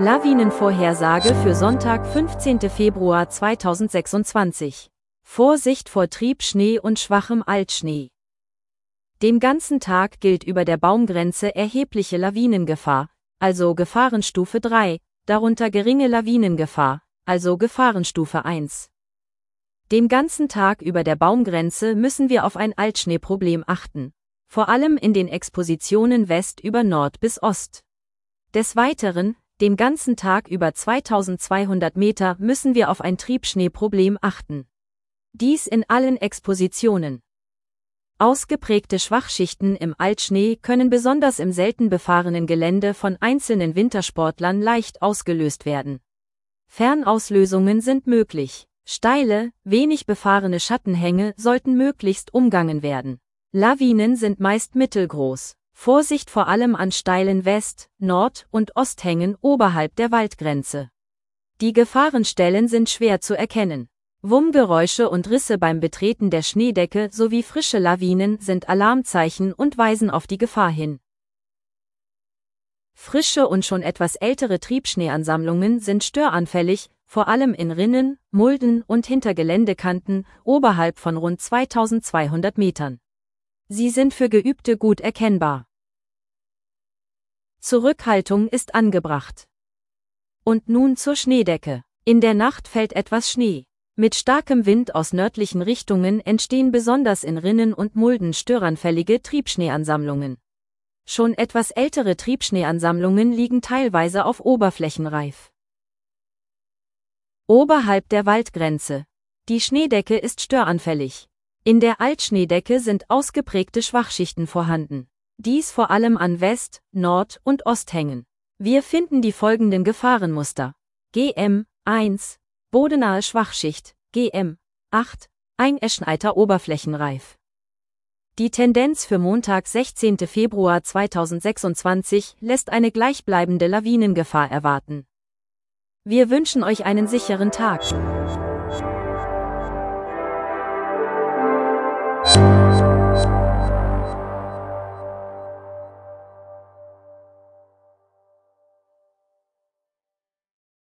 Lawinenvorhersage für Sonntag, 15. Februar 2026. Vorsicht vor Triebschnee und schwachem Altschnee. Den ganzen Tag gilt über der Baumgrenze erhebliche Lawinengefahr, also Gefahrenstufe 3, darunter geringe Lawinengefahr, also Gefahrenstufe 1. Den ganzen Tag über der Baumgrenze müssen wir auf ein Altschneeproblem achten, vor allem in den Expositionen West über Nord bis Ost. Des Weiteren, den ganzen Tag über 2200 Meter müssen wir auf ein Triebschneeproblem achten. Dies in allen Expositionen. Ausgeprägte Schwachschichten im Altschnee können besonders im selten befahrenen Gelände von einzelnen Wintersportlern leicht ausgelöst werden. Fernauslösungen sind möglich. Steile, wenig befahrene Schattenhänge sollten möglichst umgangen werden. Lawinen sind meist mittelgroß. Vorsicht vor allem an steilen West-, Nord- und Osthängen oberhalb der Waldgrenze. Die Gefahrenstellen sind schwer zu erkennen. Wummgeräusche und Risse beim Betreten der Schneedecke sowie frische Lawinen sind Alarmzeichen und weisen auf die Gefahr hin. Frische und schon etwas ältere Triebschneeansammlungen sind störanfällig, vor allem in Rinnen, Mulden und hinter Geländekanten oberhalb von rund 2200 Metern. Sie sind für Geübte gut erkennbar. Zurückhaltung ist angebracht. Und nun zur Schneedecke. In der Nacht fällt etwas Schnee. Mit starkem Wind aus nördlichen Richtungen entstehen besonders in Rinnen und Mulden störanfällige Triebschneeansammlungen. Schon etwas ältere Triebschneeansammlungen liegen teilweise auf Oberflächen reif. Oberhalb der Waldgrenze. Die Schneedecke ist störanfällig. In der Altschneedecke sind ausgeprägte Schwachschichten vorhanden. Dies vor allem an West-, Nord- und Osthängen. Wir finden die folgenden Gefahrenmuster. GM 1. Bodenahe Schwachschicht, GM 8. Eingeschneiter Oberflächenreif. Die Tendenz für Montag, 16. Februar 2026 lässt eine gleichbleibende Lawinengefahr erwarten. Wir wünschen euch einen sicheren Tag.